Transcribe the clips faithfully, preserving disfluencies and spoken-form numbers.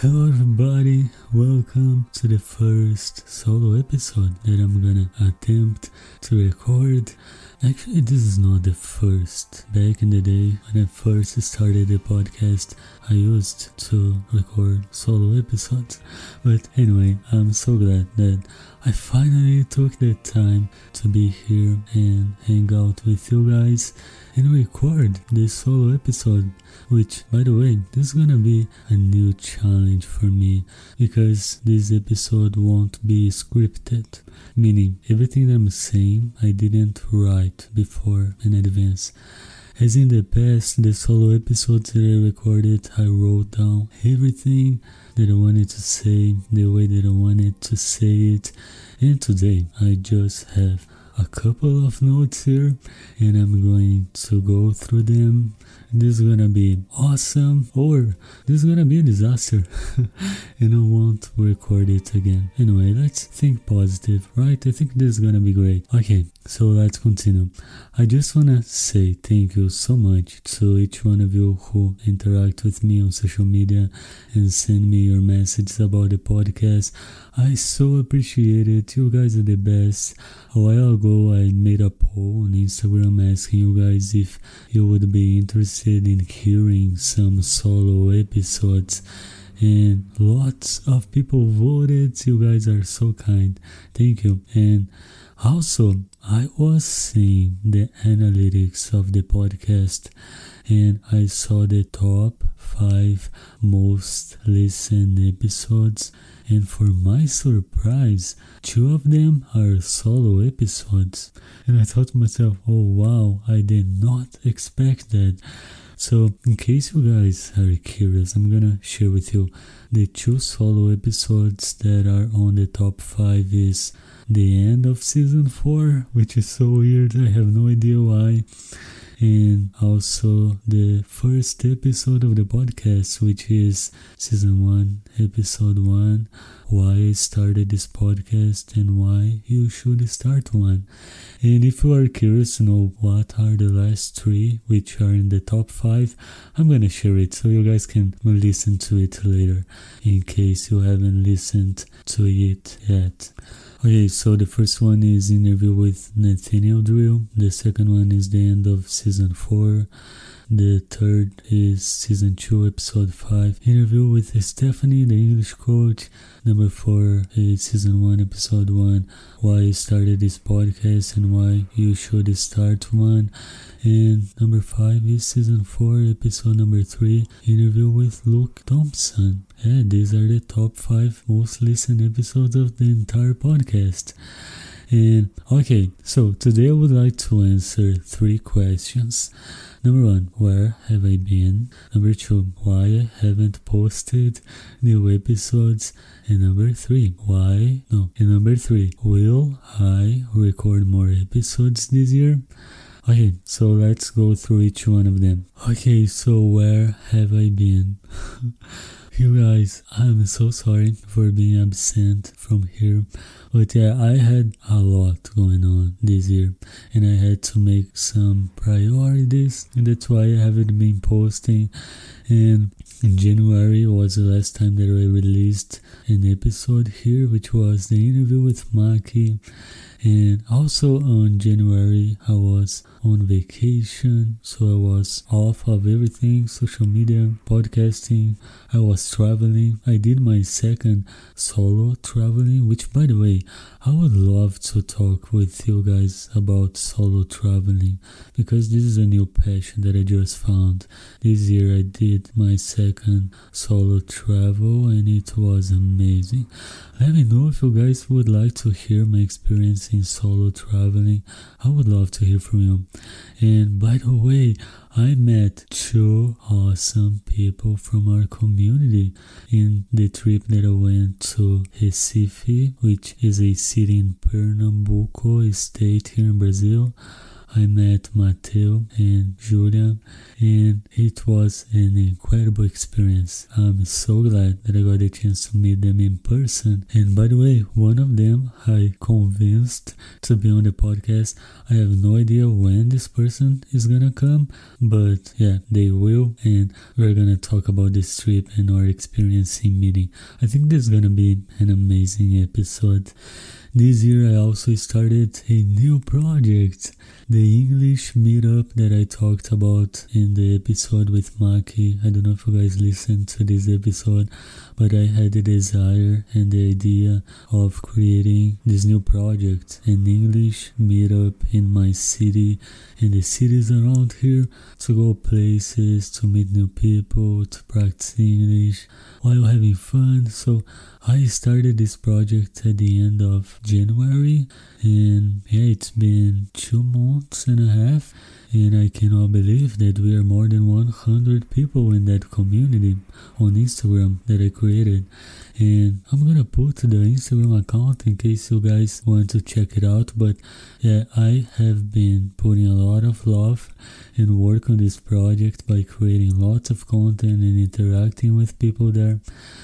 Hello everybody, welcome to the first solo episode that I'm gonna attempt to record. Actually, this is not the first. Back in the day, when I first started the podcast, I used to record solo episodes. But anyway, I'm so glad that I finally took the time to be here and hang out with you guys and record this solo episode, which, by the way, this is gonna be a new challenge for me because this episode won't be scripted, meaning everything that I'm saying I didn't write before in advance. As in the past, the solo episodes that I recorded, I wrote down everything that I wanted to say, the way that I wanted to say it, and today I just have a couple of notes here and I'm going to go through them. This is gonna be awesome, or this is gonna be a disaster and I won't record it again. Anyway, let's think positive, right? I think this is gonna be great. Okay, so let's continue. I just wanna say thank you so much to each one of you who interact with me on social media and send me your messages about the podcast. I so appreciate it. You guys are the best. A while ago I made a poll on Instagram asking you guys if you would be interested in hearing some solo episodes, and lots of people voted. You guys are so kind. Thank you. And also, I was seeing the analytics of the podcast and I saw the top five most listened episodes, and for my surprise, two of them are solo episodes. And I thought to myself, oh wow, I did not expect that. So in case you guys are curious, I'm gonna share with you the two solo episodes that are on the top five is the end of season four, which is so weird, I have no idea why, and also the first episode of the podcast, which is season one, episode one, why I started this podcast and why you should start one. And if you are curious to know what are the last three, which are in the top five, I'm gonna share it so you guys can listen to it later, in case you haven't listened to it yet. Okay, so the first one is interview with Nathaniel Drill. The second one is the end of season four. The third is season two, episode five, interview with Stephanie, the English coach. Number four is season one, episode one, why I started this podcast and why you should start one. And number five is season four, episode number three, interview with Luke Thompson. Yeah, these are the top five most listened episodes of the entire podcast. And okay, so today I would like to answer three questions. Number one, where have I been? Number two, why I haven't posted new episodes? And number three, why? No, and number three, will I record more episodes this year? Okay, so let's go through each one of them. Okay, so where have I been? You guys, I'm so sorry for being absent from here, but yeah, I had a lot going on this year and I had to make some priorities, and that's why I haven't been posting. And in January was the last time that I released an episode here, which was the interview with Maki. And also on January I was on vacation, so I was off of everything, social media, podcasting. I was traveling. I did my second solo traveling, which, by the way, I would love to talk with you guys about solo traveling because this is a new passion that I just found. This year I did my second solo travel and it was amazing. Let me know if you guys would like to hear my experience in solo traveling. I would love to hear from you. And by the way, I met two awesome people from our community in the trip that I went to Recife, which is a city in Pernambuco state here in Brazil. I met Mateo and Julia, and it was an incredible experience. I'm so glad that I got a chance to meet them in person. And by the way, one of them I convinced to be on the podcast. I have no idea when this person is gonna come, but yeah, they will, and we're gonna talk about this trip and our experience in meeting. I think this is gonna be an amazing episode. This year I also started a new project, the English meetup that I talked about in the episode with Maki. I don't know if you guys listened to this episode, but I had the desire and the idea of creating this new project, an English meetup in my city and the cities around here, to go places, to meet new people, to practice English while having fun. So I started this project at the end of January, and yeah, it's been two months and a half, and I cannot believe that we are more than one hundred people in that community on Instagram that I created. And I'm gonna put the Instagram account in case you guys want to check it out. But yeah, I have been putting a lot of love and work on this project by creating lots of content and interacting with people there.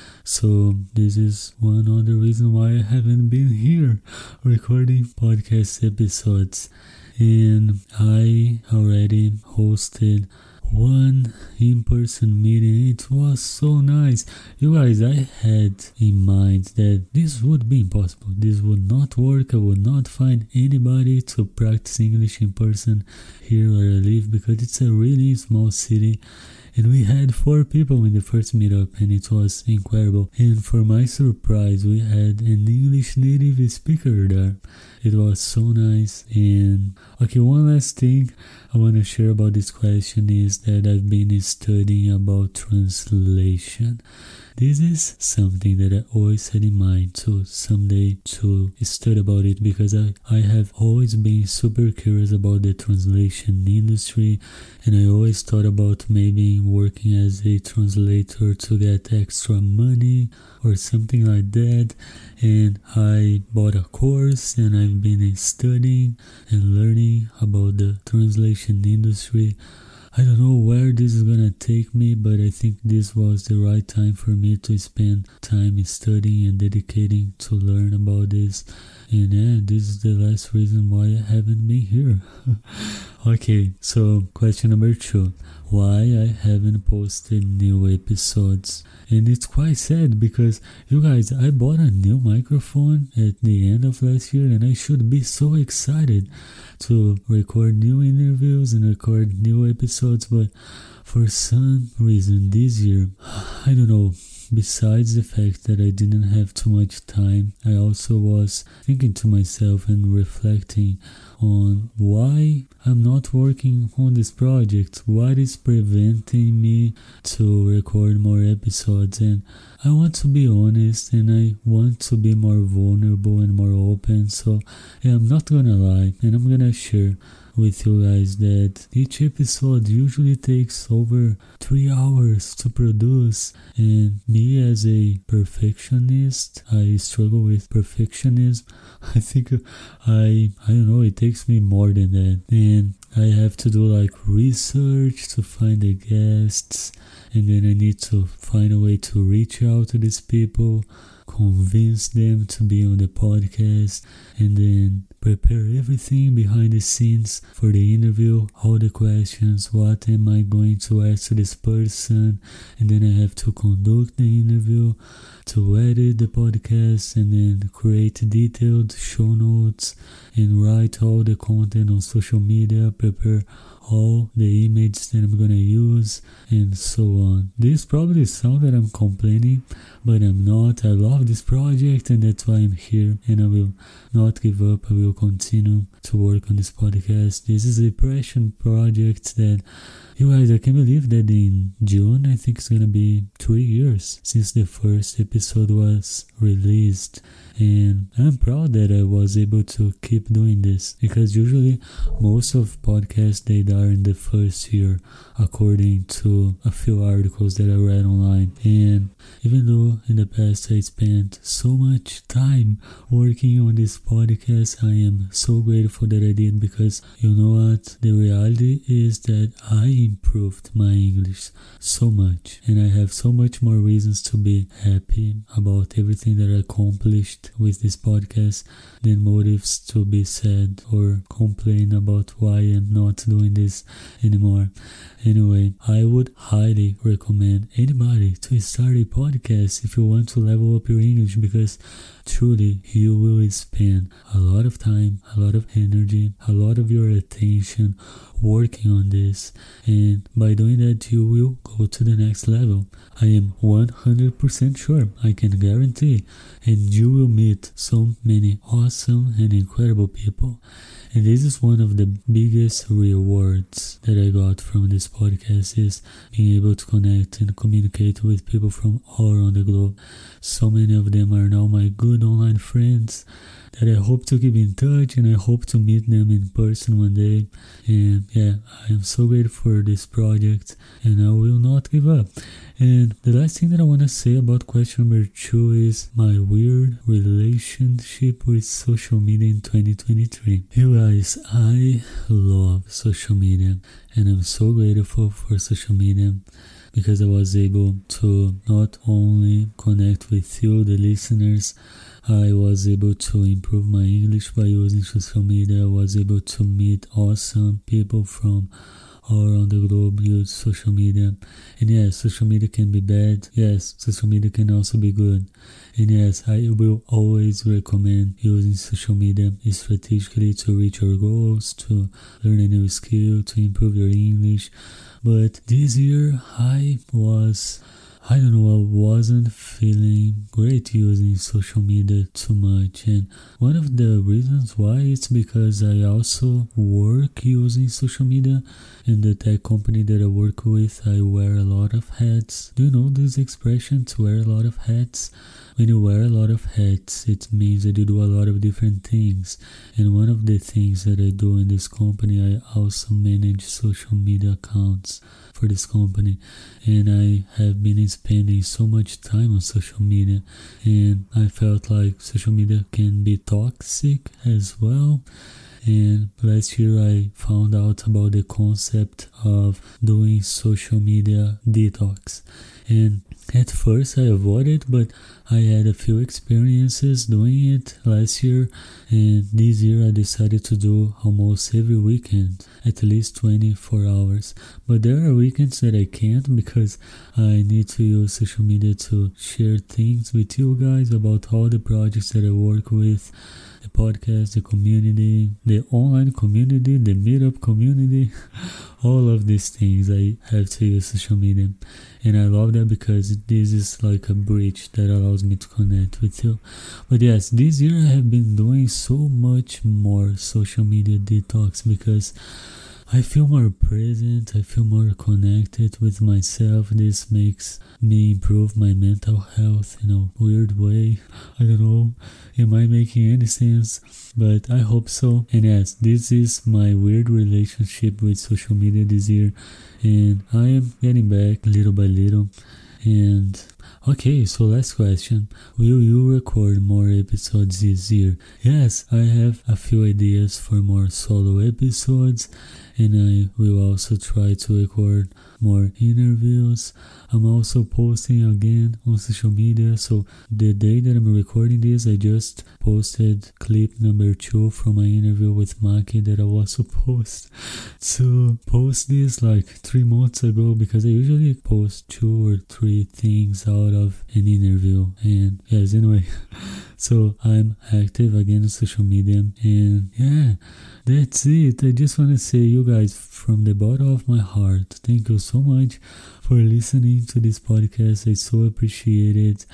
So this is one other reason why I haven't been here recording podcast episodes. And I already hosted one in-person meeting. It was so nice. You guys, I had in mind that this would be impossible. This would not work. I would not find anybody to practice English in person here where I live, because it's a really small city. And we had four people in the first meetup, and it was incredible. And for my surprise, we had an English native speaker there. It was so nice. And okay, one last thing I want to share about this question is that I've been studying about translation. This is something that I always had in mind to someday to study about it, because I, I have always been super curious about the translation industry, and I always thought about maybe working as a translator to get extra money or something like that. And I bought a course, and I've been studying and learning about the translation industry. I don't know where this is gonna take me, but I think this was the right time for me to spend time studying and dedicating to learn about this. And yeah, this is the last reason why I haven't been here. Okay, so question number two. Why I haven't posted new episodes. And it's quite sad, because you guys, I bought a new microphone at the end of last year, and I should be so excited to record new interviews and record new episodes, but for some reason this year, I don't know, besides the fact that I didn't have too much time, I also was thinking to myself and reflecting on why I'm not working on this project. What is preventing me to record more episodes? And I want to be honest, and I want to be more vulnerable and more open. So yeah, I'm not gonna lie, and I'm gonna share with you guys that each episode usually takes over three hours to produce, and me as a perfectionist, I struggle with perfectionism. I think I I don't know, it takes me more than that, and I have to do like research to find the guests, and then I need to find a way to reach out to these people, convince them to be on the podcast, and then prepare everything behind the scenes for the interview, all the questions, what am I going to ask to this person, and then I have to conduct the interview, to edit the podcast, and then create detailed show notes, and write all the content on social media, prepare all the images that I'm gonna use, and so on. This probably sounds that I'm complaining, but I'm not. I love this project, and that's why I'm here, and I will not give up. I will continue to work on this podcast. This is a passion project that, you guys, I can't believe that in June, I think it's gonna be three years since the first episode was released. And I'm proud that I was able to keep doing this, because usually most of podcasts, they die are in the first year, according to a few articles that I read online. And even though in the past I spent so much time working on this podcast, I am so grateful that I did, because you know what? The reality is that I improved my English so much, and I have so much more reasons to be happy about everything that I accomplished with this podcast than motives to be sad or complain about why I'm not doing this anymore. Anyway, I would highly recommend anybody to start a podcast if you want to level up your English, because truly you will spend a lot of time, a lot of energy, a lot of your attention working on this, and by doing that you will go to the next level. I am one hundred percent sure, I can guarantee, and you will meet so many awesome and incredible people. And this is one of the biggest rewards that I got from this podcast, is being able to connect and communicate with people from all around the globe. So many of them are now my good online friends that I hope to keep in touch, and I hope to meet them in person one day. And yeah, I am so grateful for this project, and I will not give up. And the last thing that I want to say about question number two is my weird relationship with social media in twenty twenty-three. You guys, I love social media, and I'm so grateful for social media, because I was able to not only connect with you, the listeners, I was able to improve my English by using social media. I was able to meet awesome people from all around the globe use social media. And yes, social media can be bad. Yes, social media can also be good. And yes, I will always recommend using social media strategically to reach your goals, to learn a new skill, to improve your English. But this year I was, I don't know, I wasn't feeling great using social media too much. And one of the reasons why is because I also work using social media. In the tech company that I work with, I wear a lot of hats. Do you know this expression, to wear a lot of hats? When you wear a lot of hats, it means that you do a lot of different things. And one of the things that I do in this company, I also manage social media accounts for this company. And I have been spending so much time on social media, and I felt like social media can be toxic as well. And last year I found out about the concept of doing social media detox. And at first I avoided, but I had a few experiences doing it last year, and this year I decided to do almost every weekend, at least twenty-four hours. But there are weekends that I can't, because I need to use social media to share things with you guys about all the projects that I work with, the podcast, the community, the online community, the meetup community, all of these things I have to use social media. And I love that, because this is like a bridge that allows me to connect with you. But yes, this year I have been doing so much more social media detox, because I feel more present, I feel more connected with myself. This makes me improve my mental health in a weird way. I don't know, am I making any sense? But I hope so. And yes, this is my weird relationship with social media this year, and I am getting back little by little. And okay, so last question. Will you record more episodes this year? Yes, I have a few ideas for more solo episodes, and I will also try to record more interviews. I'm also posting again on social media, so the day that I'm recording this, I just posted clip number two from my interview with Maki that I was supposed to post this like three months ago, because I usually post two or three things out of an interview. And yes, anyway, so I'm active again on social media, and yeah, that's it. I just want to say, you guys, from the bottom of my heart, thank you so much for listening to this podcast. I so appreciate it.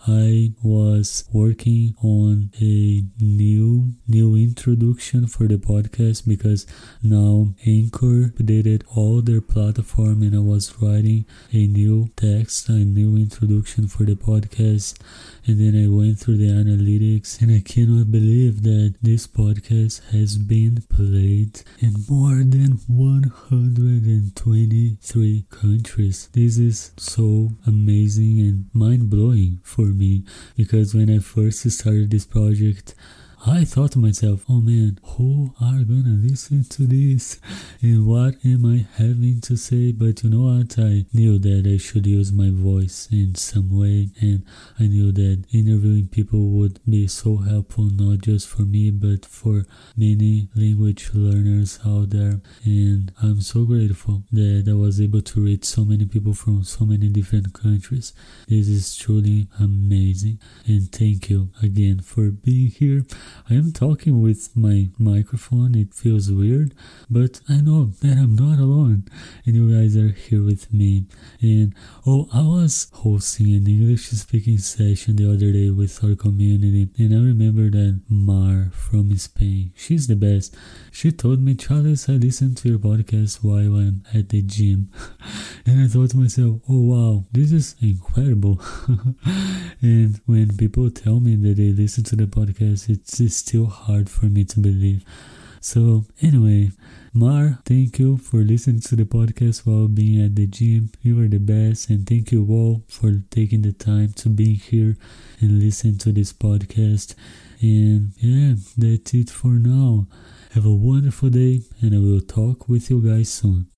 I was working on a new new introduction for the podcast because now Anchor updated all their platform and I was writing a new text, a new introduction for the podcast. And then I went through the analytics and I cannot believe that this podcast has been played in more than one hundred twenty-three countries. This is so amazing and mind-blowing for me because when I first started this project, I thought to myself, oh man, who are gonna listen to this? And what am I having to say? But you know what? I knew that I should use my voice in some way, and I knew that interviewing people would be so helpful, not just for me, but for many language learners out there. And I'm so grateful that I was able to reach so many people from so many different countries. This is truly amazing. And thank you again for being here. I am talking with my microphone, it feels weird, but I know that I'm not alone and you guys are here with me. And oh, I was hosting an English speaking session the other day with our community, and I remember that Mar from Spain, she's the best. She told me, Charles, I listen to your podcast while I'm at the gym. And I thought to myself, oh wow, this is incredible. And when people tell me that they listen to the podcast, it's It's still hard for me to believe. So anyway, Mar, thank you for listening to the podcast while being at the gym. You are the best, and thank you all for taking the time to be here and listen to this podcast. And yeah, that's it for now. Have a wonderful day, and I will talk with you guys soon.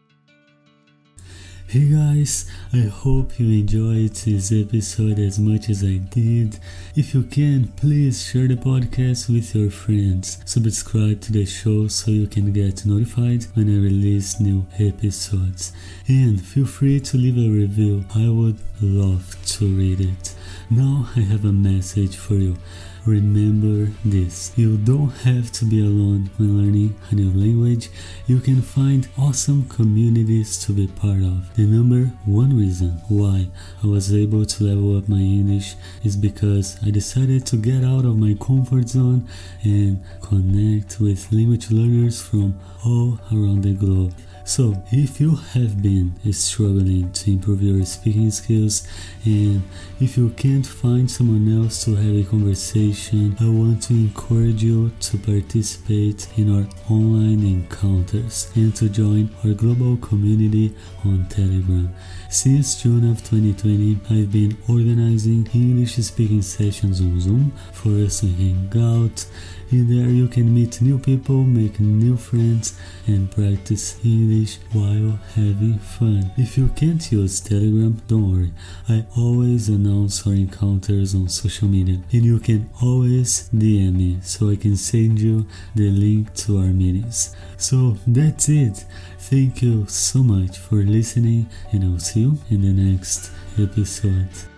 Hey guys, I hope you enjoyed this episode as much as I did. If you can, please share the podcast with your friends. Subscribe to the show so you can get notified when I release new episodes. And feel free to leave a review. I would love to read it. Now I have a message for you. Remember this, you don't have to be alone when learning a new language. You can find awesome communities to be part of. The number one reason why I was able to level up my English is because I decided to get out of my comfort zone and connect with language learners from all around the globe. So, if you have been struggling to improve your speaking skills and if you can't find someone else to have a conversation, I want to encourage you to participate in our online encounters and to join our global community on Telegram. Since June of twenty twenty, I've been organizing English speaking sessions on Zoom for us to hang out. In there you can meet new people, make new friends, and practice English while having fun. If you can't use Telegram, don't worry. I always announce our encounters on social media, and you can always D M me so I can send you the link to our meetings. So that's it. Thank you so much for listening, and I'll see you in the next episode.